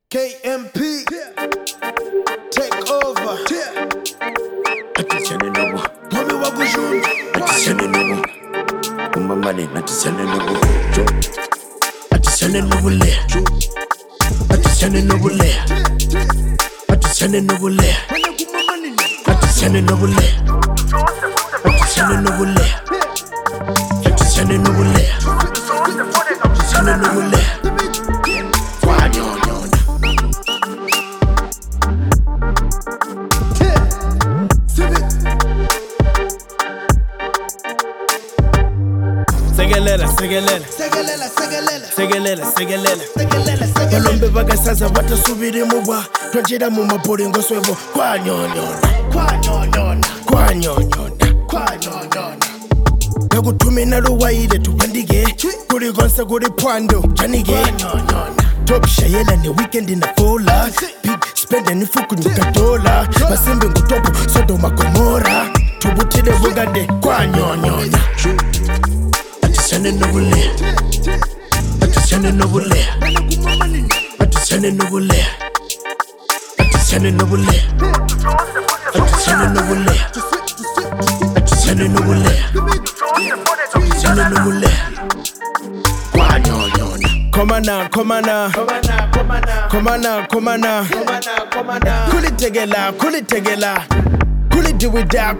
KMP, take over. Atisane nobo, Mami wakujunja. atisane nobo. Umamane atisane nobo. Atisane nobo le. Atisane nobo le. Atisane nobo le. Atisane nobo le. Atisane nobo le. Atisane nobo le. Atisane nobo le. Segelela, balombe bagasaza batasubiri mubwa twajira mu mapolingo swebo kwanyonyona nakutumina luwaile tupandige kuli konse kuli pwando janige top shayela ne weekend na fola big spend ni fuku nikatola masimbe ngutopo Sodoma Gomora tubutile bugade kwanyonyona Atisane nobo le. Atisane nobo le. Atisane nobo le. Atisane nobo le. Atisane nobo le. Atisane nobo le. Atisane nobo le. Kwanyonyona. Komana kulitegela kulidiwida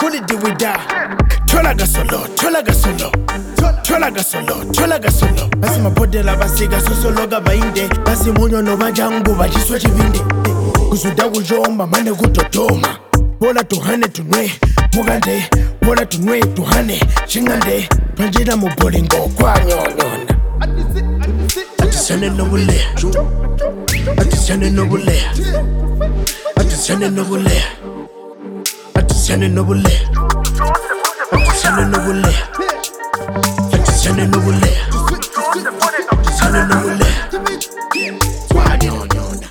tolaga solo basi mapodela basiga sosologa bainde basi munyo no bajangu bajiswa chibinde kusuda kujomba mane kutotoma bola tuhane tunwe mugande bola tunwe tuhane chingande twanjira mu bolingo kwanyonyona Atisane nobo le. Atisane nobo le. Atisane nobo le. Atisane nobo le. Atisane nobo le. Atisane nobo le. Atisane nobo le. Kwanyonyona.